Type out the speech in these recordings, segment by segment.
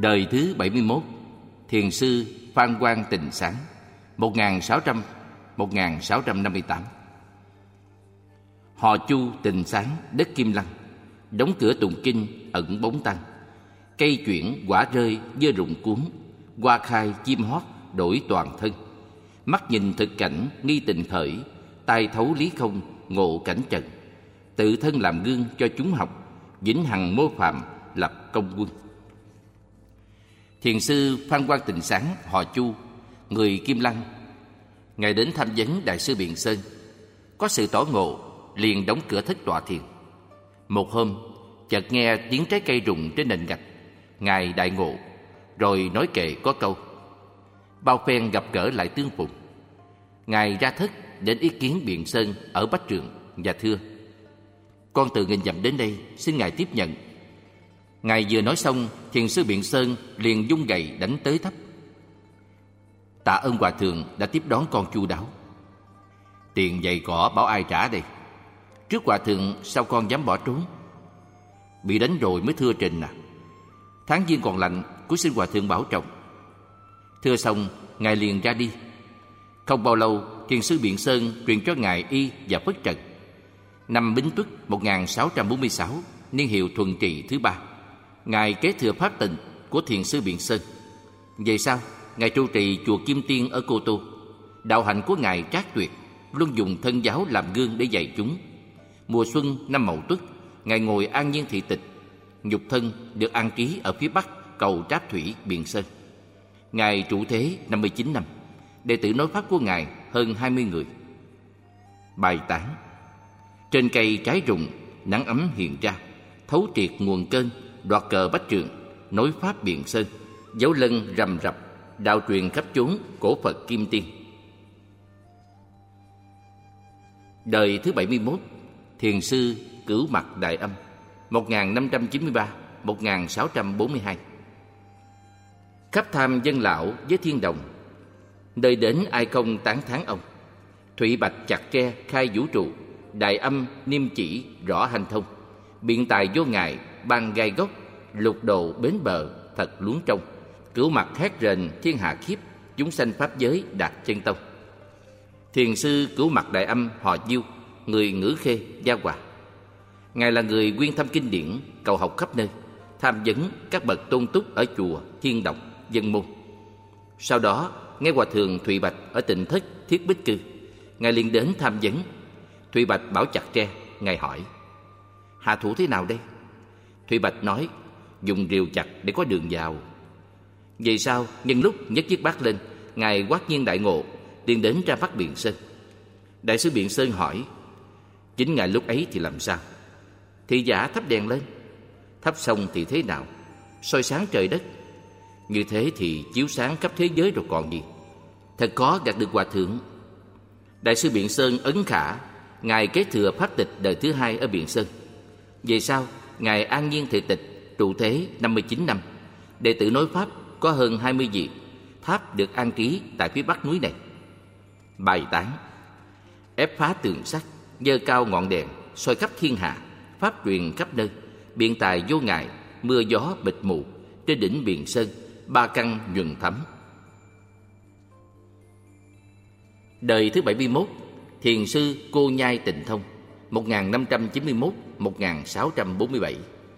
Đời thứ 71, Thiền sư Phan Quang Tịnh Sáng, 1600-1658. Hò Chu Tịnh Sáng đất Kim Lăng, đóng cửa tụng kinh ẩn bóng tăng. Cây chuyển quả rơi dơ rụng cuốn, hoa khai chim hót đổi toàn thân. Mắt nhìn thực cảnh nghi tình khởi, tai thấu lý không ngộ cảnh trần. Tự thân làm gương cho chúng học, vĩnh hằng mô phạm lập công quân. Thiền sư Phan Quang Tịnh Sáng họ Chu, người Kim Lăng. Ngài đến tham vấn Đại sư Biện Sơn, có sự tỏ ngộ, liền đóng cửa thất tọa thiền. Một hôm, chợt nghe tiếng trái cây rụng trên nền gạch. Ngài đại ngộ, rồi nói kệ có câu: bao phen gặp gỡ lại tương phùng. Ngài ra thất đến ý kiến Biện Sơn ở Bách Trường và thưa: con từ nghìn dặm đến đây, xin Ngài tiếp nhận. Ngài vừa nói xong, thiền sư Biện Sơn liền vung gậy đánh tới thấp. Tạ ơn hòa thượng đã tiếp đón con chu đáo. Tiền giày cỏ bảo ai trả đây? Trước hòa thượng sao con dám bỏ trốn? Bị đánh rồi mới thưa trình à? Tháng giêng còn lạnh, cúi xin hòa thượng bảo trọng. Thưa xong, ngài liền ra đi. Không bao lâu, thiền sư Biện Sơn truyền cho ngài y và phất trần. Năm Bính Tuất 1646, niên hiệu Thuận Trị thứ 3, ngài kế thừa pháp tịnh của thiền sư Biện Sơn. Vậy sao? Ngài trụ trì chùa Kim Tiên ở Cô Tô. Đạo hạnh của ngài trác tuyệt, luôn dùng thân giáo làm gương để dạy chúng. Mùa xuân năm Mậu Tuất, ngài ngồi an nhiên thị tịch. Nhục thân được an trí ở phía bắc cầu Tráp Thủy Biện Sơn. Ngài trụ thế 59 năm. Đệ tử nói pháp của ngài hơn 20 người. Bài tán: trên cây trái rụng, nắng ấm hiện ra, thấu triệt nguồn cơn, đoạt cờ Bách Trường, nối pháp Biện Sơn, dấu lân rầm rập, đạo truyền khắp chốn cổ Phật Kim Tiên. Đời thứ 71, thiền sư Cửu Mặc Đại Âm, 1593-1642. Khắp tham dân lão với thiên đồng, nơi đến ai không tán thán ông. Thụy bạch chặt tre khai vũ trụ, Đại Âm niêm chỉ rõ hành thông. Biện tài vô ngại ban gai gốc, lục độ bến bờ thật luống trong. Cửu Mặc hét rền thiên hạ khiếp, chúng sanh pháp giới đạt chân tông. Thiền sư Cửu Mặc Đại Âm họ Diêu, người Ngữ Khê, Gia Hòa. Ngài là người quyên thăm kinh điển, cầu học khắp nơi, tham vấn các bậc tôn túc ở chùa, thiên độc, dân môn. Sau đó, nghe hòa thượng Thụy Bạch ở Tịnh Thất Thiết Bích Cư, ngài liền đến tham vấn. Thụy Bạch bảo chặt tre, ngài hỏi: hạ thủ thế nào đây? Thụy Bạch nói: dùng rìu chặt để có đường vào. Vậy sao? Nhân lúc nhấc chiếc bát lên, ngài quát nhiên đại ngộ, liền đến ra mắt Biện Sơn. Đại sư Biện Sơn hỏi: chính ngài lúc ấy thì làm sao? Thị giả thắp đèn lên. Thắp xong thì thế nào? Soi sáng trời đất. Như thế thì chiếu sáng khắp thế giới rồi còn gì. Thật khó gạt được hòa thượng. Đại sư Biện Sơn ấn khả, ngài kế thừa pháp tịch đời thứ 2 ở Biện Sơn. Về sau, ngài an nhiên thị tịch, trụ thế 59 năm. Đệ tử nói pháp có hơn 20 vị. Tháp được an trí tại phía bắc núi này. Bài tán: ép phá tường sắt, dơ cao ngọn đèn, soi khắp thiên hạ, pháp truyền khắp nơi. Biện tài vô ngại, mưa gió bịt mù, trên đỉnh Biện Sơn, 3 căn nhuần thắm. Đời thứ 71, thiền sư Cô Nhai Tịnh Thông, 1591-1647.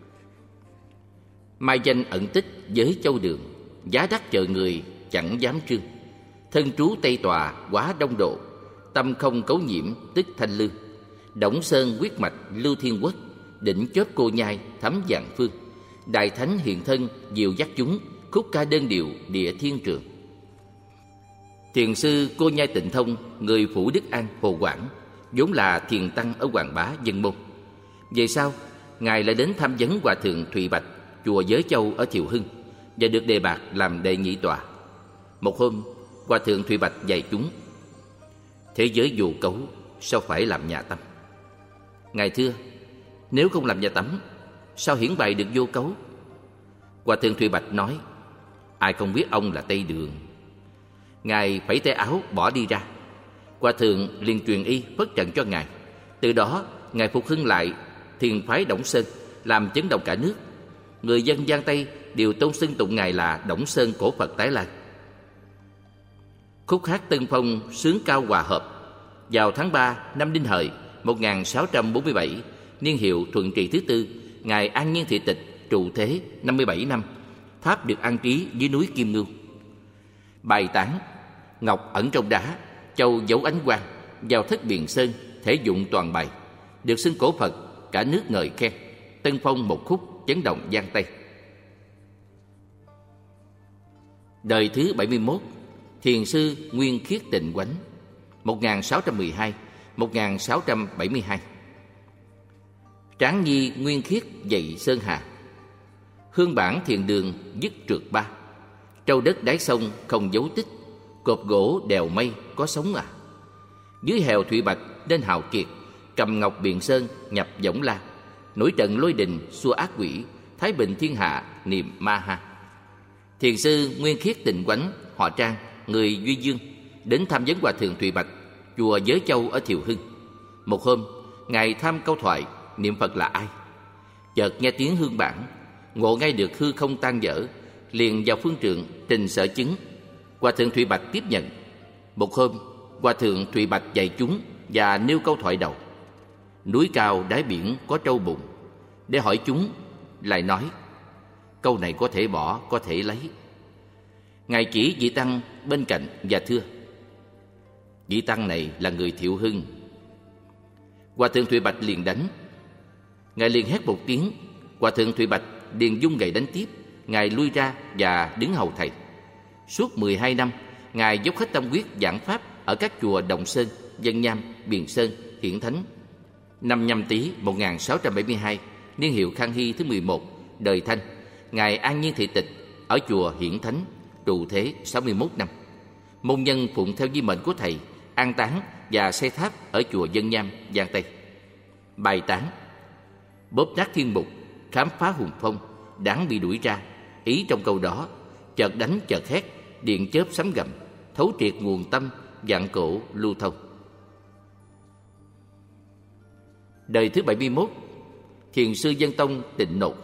Mai danh ẩn tích với châu đường, giá đắt chờ người chẳng dám trương. Thân trú Tây Tòa quá đông độ, tâm không cấu nhiễm tức thanh lương. Đổng Sơn quyết mạch lưu thiên quốc, đỉnh chóp Cô Nhai thấm vạn phương. Đại thánh hiện thân dìu dắt chúng, khúc ca đơn điệu địa thiên trường. Thiền sư Cô Nhai Tịnh Thông, người Phủ Đức An, Hồ Quảng, vốn là thiền tăng ở Hoàng Bá, Dân Môn. Về sau, ngài lại đến tham vấn hòa thượng Thụy Bạch, chùa Giới Châu ở Thiệu Hưng, và được đề bạt làm đệ nhị tọa. Một hôm, hòa thượng Thụy Bạch dạy chúng: thế giới vô cấu, sao phải làm nhà tắm? Ngài thưa: nếu không làm nhà tắm, sao hiển bày được vô cấu? Hòa thượng Thụy Bạch nói: ai không biết ông là Tây Đường. Ngài phẩy tay áo bỏ đi ra. Hòa thượng liền truyền y phất trần cho ngài. Từ đó ngài phục hưng lại thiền phái Đổng Sơn, làm chấn động cả nước. người dân Giang Tây đều tôn xưng tụng Ngài là Đổng Sơn Cổ Phật Tái Lai. Khúc hát Tân Phong xướng cao hòa hợp. Vào tháng 3 năm Đinh Hợi 1647, niên hiệu Thuận Trị thứ tư, Ngài An Nhiên Thị Tịch trụ thế 57 năm, tháp được an trí dưới núi Kim Ngưu. Bài tán: ngọc ẩn trong đá, châu giấu ánh quang, vào thất Biện Sơn, thể dụng toàn bài, được xưng cổ Phật, cả nước ngợi khen. Tân Phong một khúc chấn động Giang Tây. Đời thứ 71, Thiền sư Nguyên Khiết Tịnh Quánh 1612-1672. Tráng nhi Nguyên Khiết dạy Sơn Hà. Hương bản thiền đường dứt trượt ba, trâu đất đáy sông không dấu tích, cột gỗ đèo mây có sống à. Dưới hèo thủy bạch nên hào kiệt, cầm ngọc Biện Sơn nhập võng la, nổi trận lôi đình xua ác quỷ, thái bình thiên hạ niệm ma ha. Thiền sư Nguyên Khiết Tịnh Quánh, họ Trang, người Duy Dương, đến tham vấn hòa thượng Thụy Bạch, chùa Giới Châu ở Thiều Hưng. Một hôm, ngài tham câu thoại niệm Phật là ai, chợt nghe tiếng hương bản, ngộ ngay được hư không tan vỡ, liền vào phương trượng trình sở chứng. Hòa thượng Thụy Bạch tiếp nhận. Một hôm, hòa thượng Thụy Bạch dạy chúng và nêu câu thoại đầu: núi cao đáy biển có trâu bụng. Để hỏi chúng, lại nói: câu này có thể bỏ, có thể lấy. Ngài chỉ vị tăng bên cạnh và thưa: vị tăng này là người Thiệu Hưng. Hòa thượng Thụy Bạch liền đánh. Ngài liền hét một tiếng, hòa thượng Thụy Bạch liền vung gậy đánh tiếp. Ngài lui ra và đứng hầu thầy. Suốt 12 năm, ngài dốc hết tâm huyết giảng pháp ở các chùa Đồng Sơn, Vân Nham, Biện Sơn, Hiển Thánh. Năm Nhâm Tý 1672, niên hiệu Khang Hy thứ 11, đời Thanh, ngài An Nhiên Thị Tịch ở chùa Hiển Thánh, trụ thế 61 năm. Môn nhân phụng theo di mệnh của thầy, an táng và xây tháp ở chùa Vân Nham, Giang Tây. Bài tán: bóp nát thiên mục, khám phá hùng phong, đáng bị đuổi ra. Ý trong câu đó: chợt đánh chợt hét, điện chớp sấm gầm, thấu triệt nguồn tâm, vạn cổ lưu thông. Đời thứ 71, Thiền sư Dân Tông Tịnh Nột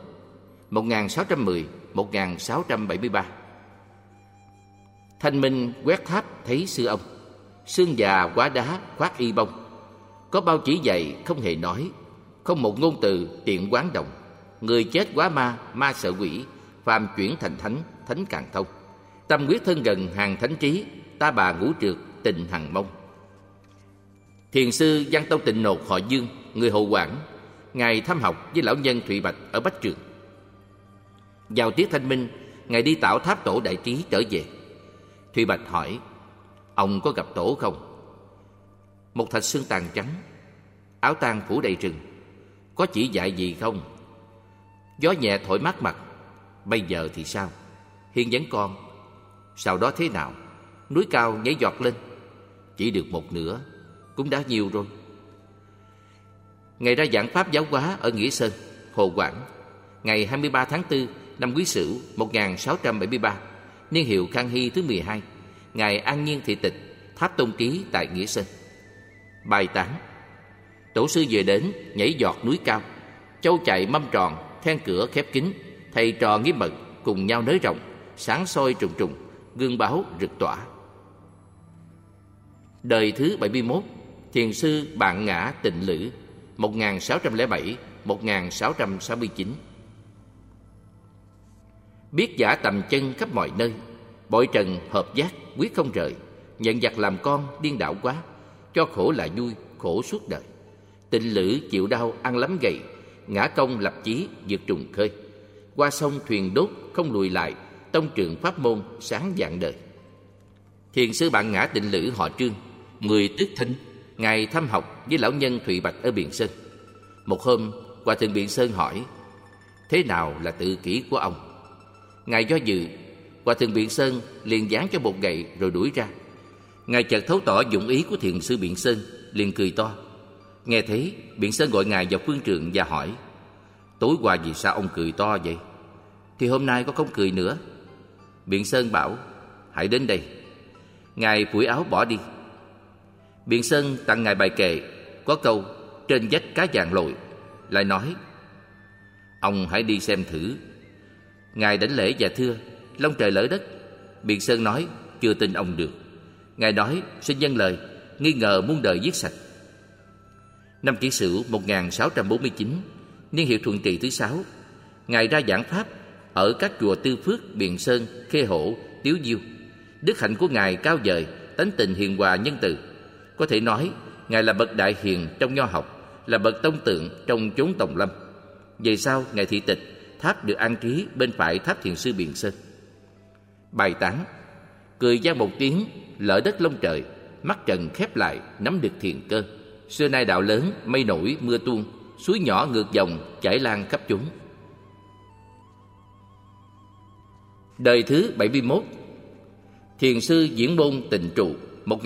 1610-1673. Thanh minh quét tháp thấy sư ông, xương già quá đá khoác y bông. Có bao chỉ dạy không hề nói, không một ngôn từ tiện quán động. Người chết quá ma, ma sợ quỷ, phàm chuyển thành thánh, thánh càng thông. Tâm quyết thân gần hàng thánh trí, ta bà ngũ trượt tình hằng mong. Thiền sư Văn Tông Tịnh Nột họ Dương, người Hồ Quảng, ngài thăm học với lão nhân Thụy Bạch ở Bách Trường. Vào tiết thanh minh, ngài đi tảo tháp tổ đại trí trở về. Thụy Bạch hỏi: ông có gặp tổ không? Một thạch xương tàn trắng, áo tang phủ đầy rừng. Có chỉ dạy gì không? Gió nhẹ thổi mát mặt. Bây giờ thì sao? Hiện vẫn còn. Sau đó thế nào? Núi cao nhảy giọt lên. Chỉ được một nửa, cũng đã nhiều rồi. Ngài ra giảng pháp giáo hóa ở Nghĩa Sơn, Hồ Quảng, ngày 23 tháng 4 năm Quý Sửu 1673, niên hiệu Khang Hy thứ 12, ngài An Nhiên Thị Tịch, tháp tôn ký tại Nghĩa Sơn. Bài tán: tổ sư về đến, nhảy giọt núi cao, châu chạy mâm tròn, then cửa khép kín, thầy trò nghiêm mật cùng nhau nới rộng, sáng soi trùng trùng, gương báo rực tỏa. Đời thứ 71, Thiền sư Bạn Ngã Tịnh Lữ 1607-1669. Biết giả tầm chân khắp mọi nơi, bội trần hợp giác quyết không rời. Nhận giặc làm con điên đảo quá, cho khổ là vui, khổ suốt đời. Tịnh Lữ chịu đau ăn lắm gầy, ngã công lập chí vượt trùng khơi. Qua sông thuyền đốt không lùi lại, tông trường pháp môn sáng vạn đời. Thiền sư Bạn Ngã Tịnh Lữ họ Trương, người Tước Thính, ngài thăm học với lão nhân Thụy Bạch ở Biện Sơn. Một hôm, hòa thượng Biện Sơn hỏi: thế nào là tự kỷ của ông? Ngài do dự, hòa thượng Biện Sơn liền giáng cho một gậy rồi đuổi ra. Ngài chợt thấu tỏ dụng ý của thiền sư Biện Sơn, liền cười to. Nghe thế, Biện Sơn gọi ngài vào phương trường và hỏi: tối qua vì sao ông cười to vậy? Thì hôm nay có không cười nữa. Biện Sơn bảo: hãy đến đây. Ngài phủi áo bỏ đi. Biện Sơn tặng ngài bài kệ, có câu trên vách cá vàng lồi, lại nói: ông hãy đi xem thử, Ngài đảnh lễ và thưa: Long trời lỡ đất. Biện Sơn nói: Chưa tin ông được. Ngài nói: Xin vâng lời, nghi ngờ muôn đời giết sạch. Năm Kỷ Sửu 1649, niên hiệu Thuận Trị thứ 6, Ngài ra giảng pháp ở các chùa Tư Phước, Biện Sơn, Khê Hổ, Tiếu Diêu. Đức hạnh của Ngài cao vời, tánh tình hiền hòa nhân từ. Có thể nói Ngài là bậc đại hiền trong nho học, là bậc tông tượng trong chốn tòng lâm. Về sau Ngài thị tịch, tháp được an trí bên phải tháp Thiền sư Biện Sơn. Bài tán: Cười vang một tiếng, lỡ đất lông trời, mắt trần khép lại, nắm được thiền cơ. Xưa nay đạo lớn, mây nổi mưa tuôn, suối nhỏ ngược dòng, chảy lan khắp chốn. Đời thứ 71, Thiền sư Diễn Môn Tịnh Trụ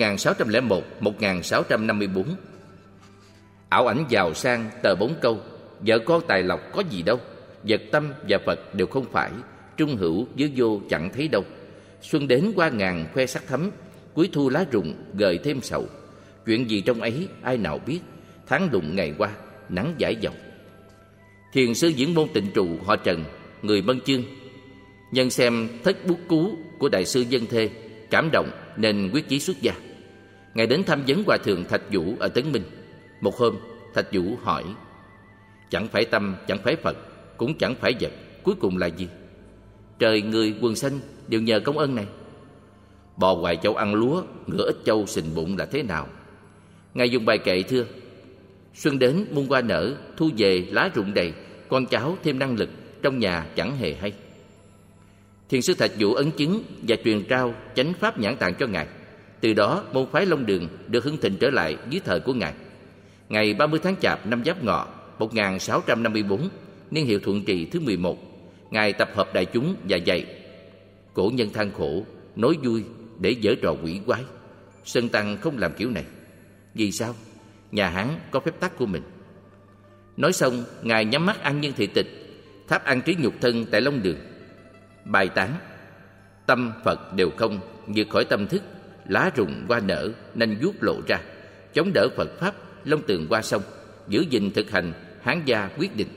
1601-1654. Ảo ảnh giàu sang tờ 4 câu, vợ con tài lộc có gì đâu, vật tâm và Phật đều không phải, trung hữu với vô chẳng thấy đâu. Xuân đến qua ngàn khoe sắc thắm, cuối thu lá rụng gợi thêm sầu. Chuyện gì trong ấy ai nào biết, tháng đụng ngày qua, nắng dãi dòng. Thiền sư Diễn Môn Tịnh Trụ họ Trần, người Mân Chương. Nhân xem thất bút cứu của đại sư Dân Thê, cảm động nên quyết chí xuất gia. Ngài đến thăm vấn hòa thượng Thạch Vũ ở Tấn Minh. Một hôm, Thạch Vũ hỏi: Chẳng phải tâm, chẳng phải Phật, cũng chẳng phải vật, cuối cùng là gì? Trời người quần xanh đều nhờ công ơn này. Bò hoài châu ăn lúa, ngựa ít châu sình bụng là thế nào? Ngài dùng bài kệ thưa: Xuân đến muôn hoa nở, thu về lá rụng đầy, con cháu thêm năng lực, trong nhà chẳng hề hay. Thiền sư Thạch Vũ ấn chứng và truyền trao chánh pháp nhãn tạng cho Ngài. Từ đó môn phái Long Đường được hưng thịnh trở lại dưới thời của Ngài. Ngày 30 tháng Chạp năm Giáp Ngọ 1654, niên hiệu Thuận Trị thứ 11, Ngài tập hợp đại chúng và dạy: Cổ nhân than khổ, nói vui để giở trò quỷ quái. Sơn tăng không làm kiểu này. Vì sao? Nhà Hán có phép tắc của mình. Nói xong, Ngài nhắm mắt an nhân thị tịch, tháp an trí nhục thân tại Long Đường. Bài tán: Tâm Phật đều không, vượt khỏi tâm thức, lá rụng hoa nở, nanh vuốt lộ ra, chống đỡ Phật pháp, long tường qua sông, giữ gìn thực hành, Hán gia quyết định.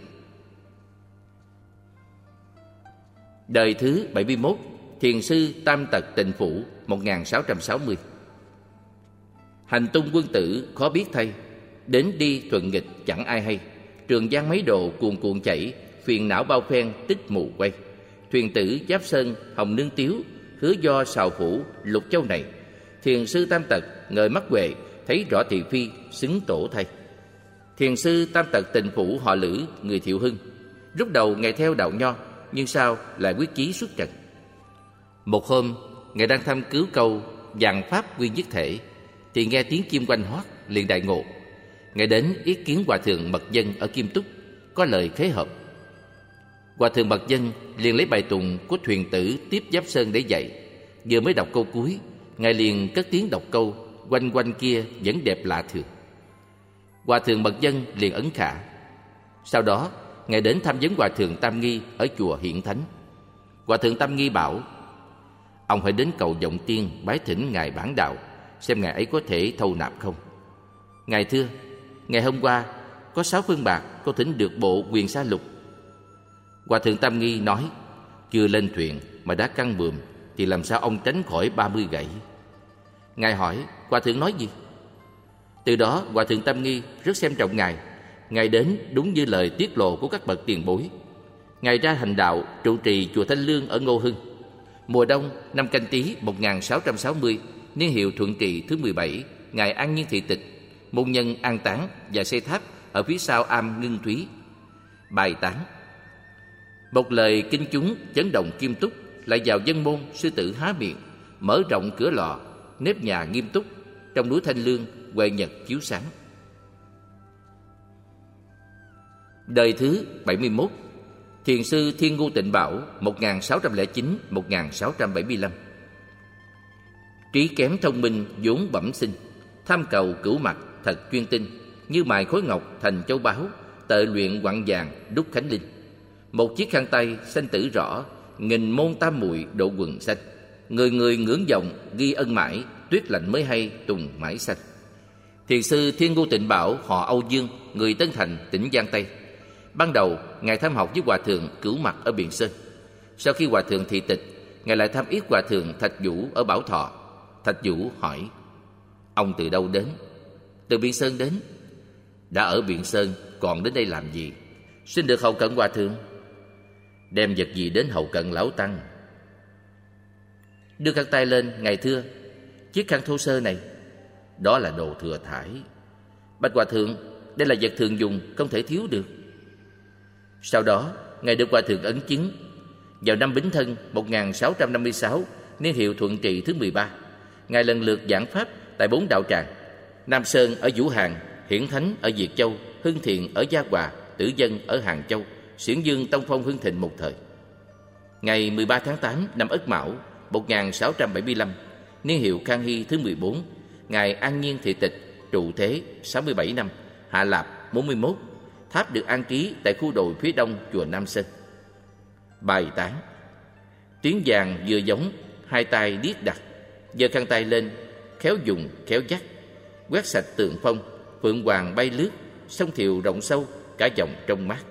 Đời thứ 71, Thiền sư Tam Tật Tịnh Phủ 1660. Hành tung quân tử khó biết thay, đến đi thuận nghịch chẳng ai hay. Trường giang mấy độ cuồn cuộn chảy, phiền não bao phen tích mù quay. Thuyền tử Giáp Sơn hồng nương tiếu, hứa do sào phủ lục châu này. Thiền sư Tam Tật ngời mắt huệ, thấy rõ thị phi xứng tổ thay. Thiền sư Tam Tật Tịnh Phủ họ Lữ, người Thiệu Hưng. Lúc đầu Ngài theo đạo Nho, nhưng sau lại quyết chí xuất trần. Một hôm, Ngài đang thăm cứu câu vạn pháp quy nhất thể, thì nghe tiếng chim quanh hót, liền đại ngộ. Ngài đến ý kiến hòa thượng Mật Dân ở Kim Túc, có lời khế hợp. Hòa thượng Mật Dân liền lấy bài tụng của thuyền tử tiếp Giáp Sơn để dạy. Vừa mới đọc câu cuối, Ngài liền cất tiếng đọc câu quanh quanh kia vẫn đẹp lạ thường. Hòa thượng Mật Dân liền ấn khả. Sau đó, Ngài đến thăm vấn hòa thượng Tam Nghi ở chùa Hiện Thánh. Hòa thượng Tam Nghi bảo: Ông hãy đến cầu Vọng Tiên bái thỉnh Ngài Bản Đạo, xem Ngài ấy có thể thâu nạp không. Ngài thưa: Ngày hôm qua có 6 phương bạc, có thỉnh được bộ Quyền Sa Lục. Hòa thượng Tam Nghi nói: Chưa lên thuyền mà đã căng buồm, thì làm sao ông tránh khỏi 30 gậy? Ngài hỏi: Hòa thượng nói gì? Từ đó Hòa thượng Tam Nghi rất xem trọng Ngài. Ngài đến đúng như lời tiết lộ của các bậc tiền bối. Ngài ra hành đạo trụ trì chùa Thanh Lương ở Ngô Hưng. Mùa đông năm Canh Tý 1660, niên hiệu Thuận Trị thứ 17, Ngài an nhiên thị tịch, môn nhân an táng và xây tháp ở phía sau am Ngưng Thúy. Bài tán: Một lời kinh chúng chấn động Kim Túc, lại vào dân môn sư tử há miệng, mở rộng cửa lò, nếp nhà nghiêm túc, trong núi Thanh Lương huệ nhật chiếu sáng. Đời thứ 71, Thiền sư Thiên Ngu Tịnh Bảo 1609-1675. Trí kém thông minh vốn bẩm sinh, tham cầu cửu mặt thật chuyên tinh, như mài khối ngọc thành châu báu, tự luyện quặng vàng đúc khánh linh. Một chiếc khăn tay xanh tử rõ, nghìn môn tam muội độ quần xanh. Người người ngưỡng vọng ghi ân mãi, tuyết lạnh mới hay tùng mãi xanh. Thiền sư Thiên Ngu Tịnh Bảo họ Âu Dương, người Tân Thành, tỉnh Giang Tây. Ban đầu Ngài tham học với hòa thượng Cửu Mặt ở Biện Sơn. Sau khi hòa thượng thị tịch, Ngài lại thăm yết hòa thượng Thạch Vũ ở Bảo Thọ. Thạch Vũ hỏi: ông từ đâu đến? Từ Biện Sơn đến. Đã ở Biện Sơn còn đến đây làm gì? Xin được hầu cận hòa thượng. Đem vật gì đến hầu cận lão tăng? Đưa khăn tay lên. Ngài thưa, chiếc khăn thô sơ này, đó là đồ thừa thải. Bạch hòa thượng, đây là vật thường dùng, không thể thiếu được. Sau đó, Ngài được hòa thượng ấn chứng. Vào năm Bính Thân 1656, niên hiệu Thuận Trị thứ 13, Ngài lần lượt giảng pháp tại 4 đạo tràng: Nam Sơn ở Vũ Hàn, Hiển Thánh ở Việt Châu, Hưng Thiện ở Gia Hòa, Tử Dân ở Hàng Châu. Xiển Dương tông phong hưng thịnh một thời. Ngày 13 tháng 8 năm Ất Mão 1675, niên hiệu Khang Hy thứ 14, Ngài an nhiên thị tịch, trụ thế 67 năm, hạ lạp 41. Tháp được an trí tại khu đồi phía đông chùa Nam Sơn. Bài tán: tiếng vàng vừa giống, hai tay điếc đặt, giơ khăn tay lên, khéo dùng khéo dắt, quét sạch tượng phong, phượng hoàng bay lướt, sông Thiều rộng sâu, cả dòng trong mát.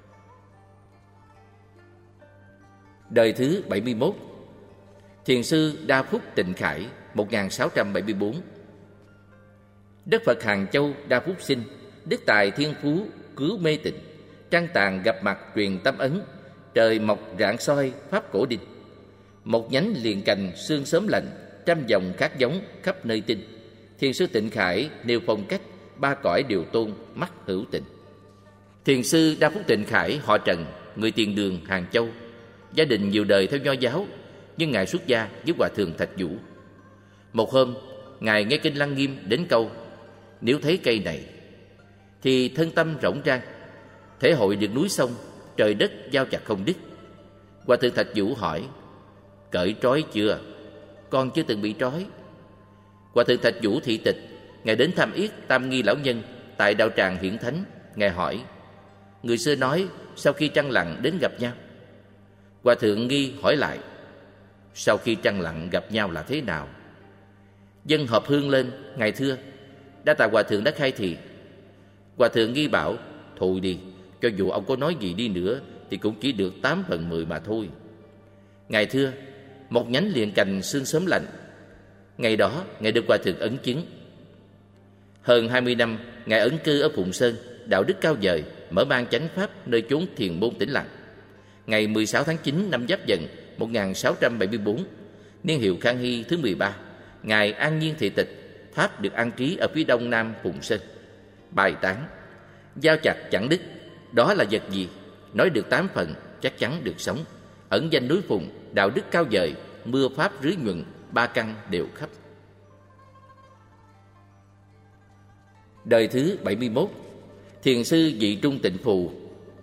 Đời thứ 71, Thiền sư Đa Phúc Tịnh Khải 1674. Đất Phật Hàng Châu Đa Phúc sinh, đức tài thiên phú cứu mê tịnh, trăng tàn gặp mặt truyền tâm ấn, trời mọc rạng soi pháp cổ đinh. Một nhánh liền cành sương sớm lạnh, trăm dòng khác giống khắp nơi tinh. Thiền sư Tịnh Khải nêu phong cách, ba cõi đều tôn mắt hữu tình. Thiền sư Đa Phúc Tịnh Khải họ Trần, người Tiền Đường, Hàng Châu. Gia đình nhiều đời theo Nho giáo, nhưng Ngài xuất gia với hòa thượng Thạch Vũ. Một hôm, Ngài nghe kinh Lăng Nghiêm đến câu: nếu thấy cây này thì thân tâm rỗng rang, thể hội được núi sông, trời đất giao chặt không đứt. Hòa thượng Thạch Vũ hỏi: cởi trói chưa? Con chưa từng bị trói. Hòa thượng Thạch Vũ thị tịch. Ngài đến thăm yết Tam Nghi lão nhân tại đạo tràng Hiển Thánh. Ngài hỏi: người xưa nói sau khi trăng lặn đến gặp nhau. Hòa thượng Nghi hỏi lại: sau khi trăng lặn gặp nhau là thế nào? Dân hợp hương lên. Ngài thưa: đa tạ hòa thượng đã khai thị. Hòa thượng Nghi bảo: thôi đi, cho dù ông có nói gì đi nữa thì cũng chỉ được 8/10 mà thôi. Ngài thưa: một nhánh liền cành sương sớm lạnh. Ngày đó Ngài được hòa thượng ấn chứng. Hơn 20 năm Ngài ẩn cư ở Phụng Sơn, đạo đức cao vời, mở mang chánh pháp nơi chốn thiền môn tĩnh lặng. Ngày 16 tháng 9 năm Giáp Dần 1674, niên hiệu Khang Hy thứ 13, Ngài an nhiên thị tịch. Tháp được an trí ở phía đông nam Phụng Sơn. Bài tán: giao chặt chẳng đứt, đó là vật gì? Nói được 8 phần, chắc chắn được sống. Ẩn danh núi Phụng, đạo đức cao vời, mưa pháp rưới nhuận, ba căn đều khắp. Đời thứ 71, Thiền sư Vị Trung Tịnh Phù.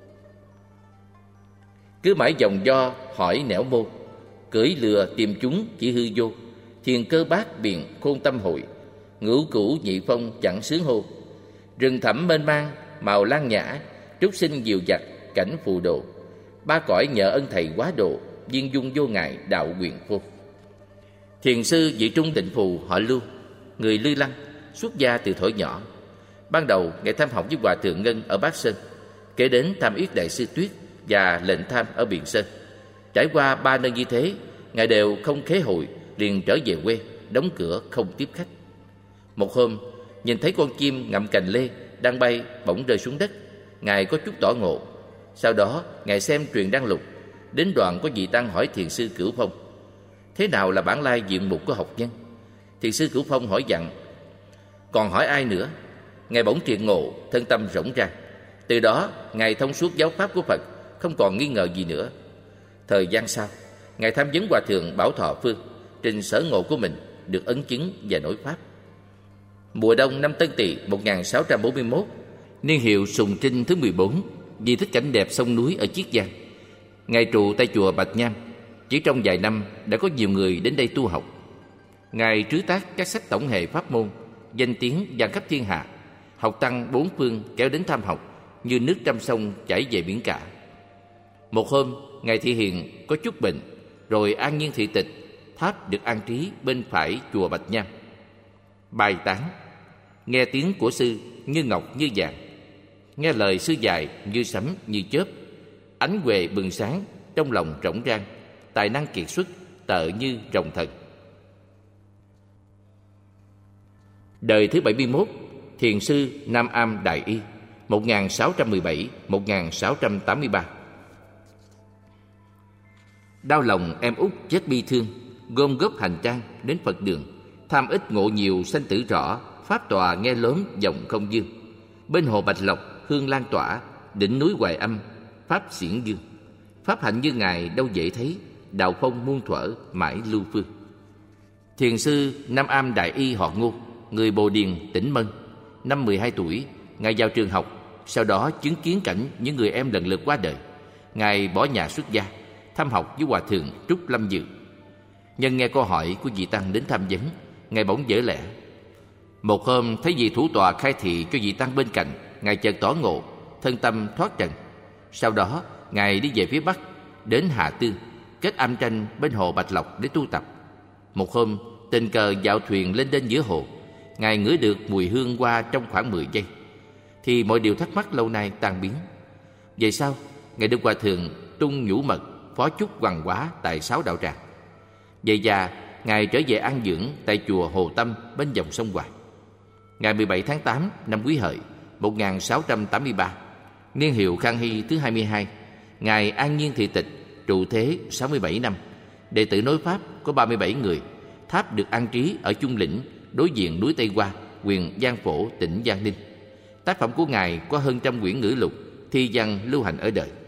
Cứ mãi dòng do hỏi nẻo mô, cưỡi lừa tìm chúng chỉ hư vô. Thiền cơ bát biện khôn tâm hội, ngũ cửu nhị phong chẳng sướng hô. Rừng thẳm mênh mang màu lan nhã, trúc sinh diệu dặt cảnh phù đồ. Ba cõi nhờ ân thầy quá độ, viên dung vô ngại đạo quyền vô. Thiền sư Vị Trung Tịnh Phù họ Lưu, người Lư Lăng, xuất gia từ thuở nhỏ. Ban đầu Ngài tham học với hòa thượng Ngân ở Bát Sơn, kể đến tham yết đại sư Tuyết và lệnh tham ở Biện Sơn. Trải qua 3 nơi như thế, Ngài đều không khế hội, liền trở về quê, đóng cửa không tiếp khách. Một hôm, nhìn thấy con chim ngậm cành lê đang bay bỗng rơi xuống đất, Ngài có chút tỏ ngộ. Sau đó Ngài xem truyền đăng lục, đến đoạn có vị tăng hỏi thiền sư Cửu Phong: thế nào là bản lai diện mục của học nhân? Thiền sư Cửu Phong hỏi dặn: còn hỏi ai nữa? Ngài bỗng triệt ngộ, thân tâm rỗng rang. Từ đó Ngài thông suốt giáo pháp của Phật, không còn nghi ngờ gì nữa. Thời gian sau, Ngài tham vấn hòa thượng Bảo Thọ Phương, trình sở ngộ của mình, được ấn chứng và nổi pháp. Mùa đông năm Tân Tỵ 1641, niên hiệu Sùng Trinh thứ 14, vì thích cảnh đẹp sông núi ở Chiết Giang, Ngài trụ tại chùa Bạch Nham. Chỉ trong vài năm đã có nhiều người đến đây tu học. Ngài trứ tác các sách tổng hệ pháp môn, danh tiếng vang khắp thiên hạ. Học tăng bốn phương kéo đến tham học như nước trăm sông chảy về biển cả. Một hôm, Ngài thị hiện có chút bệnh, rồi an nhiên thị tịch. Tháp được an trí bên phải chùa Bạch Nham. Bài tán: nghe tiếng của sư như ngọc như vàng, nghe lời sư dạy như sấm như chớp. Ánh huệ bừng sáng, trong lòng rỗng rang, tài năng kiệt xuất, tợ như rồng thần. Đời thứ 71, Thiền sư Nam Am Đại Y, 1617-1683. Đau lòng em út chết bi thương, gom góp hành trang đến Phật đường. Tham ít ngộ nhiều sanh tử rõ, pháp tòa nghe lớn giọng không dương. Bên hồ Bạch Lộc hương lan tỏa, đỉnh núi Hoài Âm pháp xiển dương. Pháp hạnh như ngài đâu dễ thấy, đạo phong muôn thuở mãi lưu phương. Thiền sư Nam Am Đại Y họ Ngô, người Bồ Điền, tỉnh Mân. Năm 12 tuổi, ngài vào trường học, sau đó chứng kiến cảnh những người em lần lượt qua đời. Ngài bỏ nhà xuất gia, thăm học với Hòa thượng Trúc Lâm Dự. Nhân nghe câu hỏi của vị tăng đến tham vấn, ngài bỗng vỡ lẽ. Một hôm thấy vị thủ tọa khai thị cho vị tăng bên cạnh, ngài chợt tỏ ngộ, thân tâm thoát trần. Sau đó ngài đi về phía bắc, đến Hà Tư, kết âm tranh bên hồ Bạch Lộc để tu tập. Một hôm tình cờ dạo thuyền lên đên giữa hồ, ngài ngửi được mùi hương hoa trong khoảng 10 giây, thì mọi điều thắc mắc lâu nay tan biến. Về sau, ngài được Hòa thượng Tung Nhũ Mật phó chúc Hoàng Hóa tại Sáu Đạo Tràng. Về già, ngài trở về an dưỡng tại chùa Hồ Tâm bên dòng sông Hoài. Ngày 17 tháng 8 năm Quý Hợi 1683, niên hiệu Khang Hy thứ 22, ngài an nhiên thị tịch, trụ thế 67 năm. Đệ tử nối pháp có 37 người. Tháp được an trí ở Chung Lĩnh, đối diện núi Tây Hoa, huyện Giang Phổ, tỉnh Giang Ninh. Tác phẩm của ngài có hơn trăm quyển ngữ lục, thi văn lưu hành ở đời.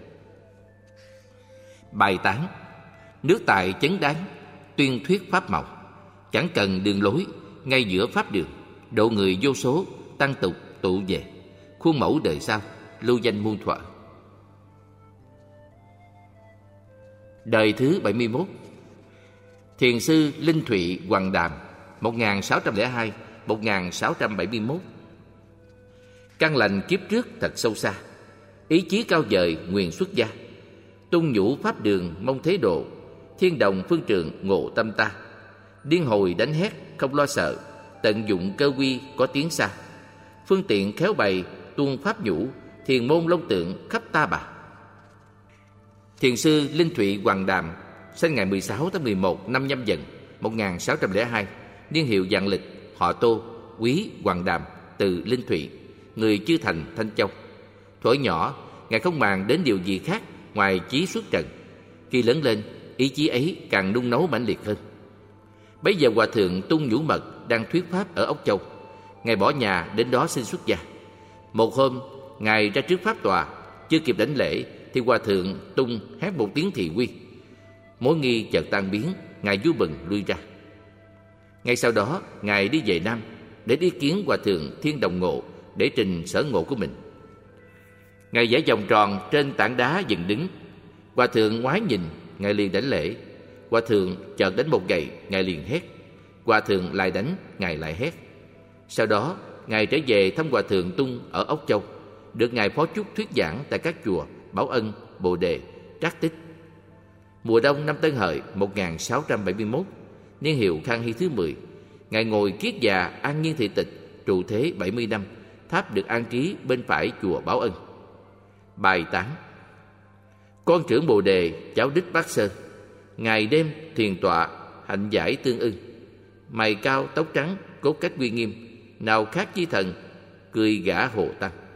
Bài tán: nước tại chấn đáng, tuyên thuyết pháp màu. Chẳng cần đường lối, ngay giữa pháp đường, độ người vô số, tăng tục tụ về. Khuôn mẫu đời sau, lưu danh muôn thuở. Đời thứ 71, Thiền sư Linh Thụy Hoàng Đàm, 1602-1671. Căn lành kiếp trước thật sâu xa, ý chí cao vời nguyện xuất gia. Tung nhũ pháp đường mong thế độ, thiên đồng phương trường ngộ tâm ta. Điên hồi đánh hét không lo sợ, tận dụng cơ quy có tiếng xa. Phương tiện khéo bày tuôn pháp nhũ, thiền môn long tượng khắp ta bà. Thiền sư Linh Thụy Hoàng Đàm sinh ngày 16 tháng 11 năm Nhâm Dần 1602, niên hiệu vạn lịch, họ Tô, quý Hoàng Đàm, từ Linh Thụy, người Chư Thành, Thanh Châu. Thuở nhỏ, ngài không màng đến điều gì khác ngoài chí xuất trần. Khi lớn lên, ý chí ấy càng nung nấu mãnh liệt hơn. Bấy giờ Hòa thượng Tung Nhũ Mật đang thuyết pháp ở Ốc Châu. Ngài bỏ nhà đến đó xin xuất gia. Một hôm, ngài ra trước pháp tòa, chưa kịp đảnh lễ thì Hòa thượng Tung hét một tiếng thị quy. Mối nghi chợt tan biến, ngài vui mừng lui ra. Ngay sau đó, ngài đi về Nam để ý kiến Hòa thượng Thiên Đồng Ngộ để trình sở ngộ của mình. Ngài vẽ vòng tròn trên tảng đá dựng đứng. Hòa thượng ngoái nhìn, ngài liền đảnh lễ. Hòa thượng chợt đánh một gậy, ngài liền hét. Hòa thượng lại đánh, ngài lại hét. Sau đó, ngài trở về thăm Hòa thượng Tung ở Ốc Châu, được ngài phó chúc thuyết giảng tại các chùa Bảo Ân, Bồ Đề, Trác Tích. Mùa đông năm Tân Hợi 1671, niên hiệu Khang Hy thứ 10, ngài ngồi kiết già an nhiên thị tịch, trụ thế 70 năm. Tháp được an trí bên phải chùa Bảo Ân. Bài tán: con trưởng Bồ Đề, cháu đích Bát Sơn, ngày đêm thiền tọa, hạnh giải tương ưng. Mày cao tóc trắng, cốt cách uy nghiêm, nào khác chi thần, cười gã Hồ Tăng.